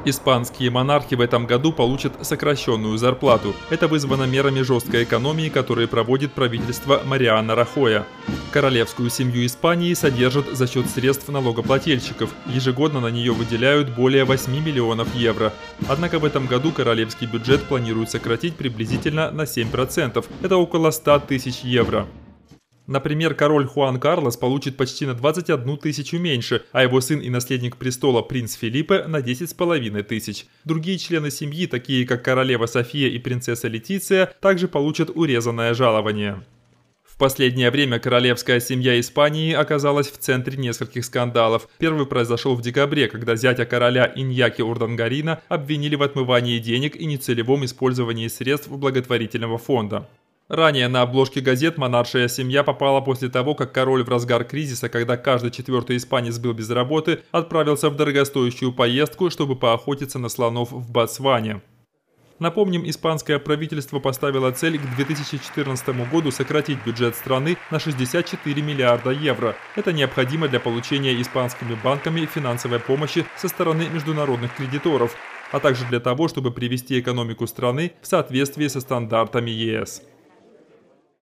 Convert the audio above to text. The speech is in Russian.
Испанские монархи в этом году получат сокращенную зарплату. Это вызвано мерами жесткой экономии, которые проводит правительство Мариано Рахоя. Королевскую семью Испании содержат за счет средств налогоплательщиков. Ежегодно на нее выделяют более 8 миллионов евро. Однако в этом году королевский бюджет планируют сократить приблизительно на 7%. Это около 100 тысяч евро. Например, король Хуан Карлос получит почти на 21 тысячу меньше, а его сын и наследник престола принц Фелипе на 10,5 тысяч. Другие члены семьи, такие как королева София и принцесса Летиция, также получат урезанное жалование. В последнее время королевская семья Испании оказалась в центре нескольких скандалов. Первый произошел в декабре, когда зятя короля Иньяки Урдангарина обвинили в отмывании денег и нецелевом использовании средств благотворительного фонда. Ранее на обложке газет монаршая семья попала после того, как король в разгар кризиса, когда каждый четвертый испанец был без работы, отправился в дорогостоящую поездку, чтобы поохотиться на слонов в Ботсване. Напомним, испанское правительство поставило цель к 2014 году сократить бюджет страны на 64 миллиарда евро. Это необходимо для получения испанскими банками финансовой помощи со стороны международных кредиторов, а также для того, чтобы привести экономику страны в соответствии со стандартами ЕС.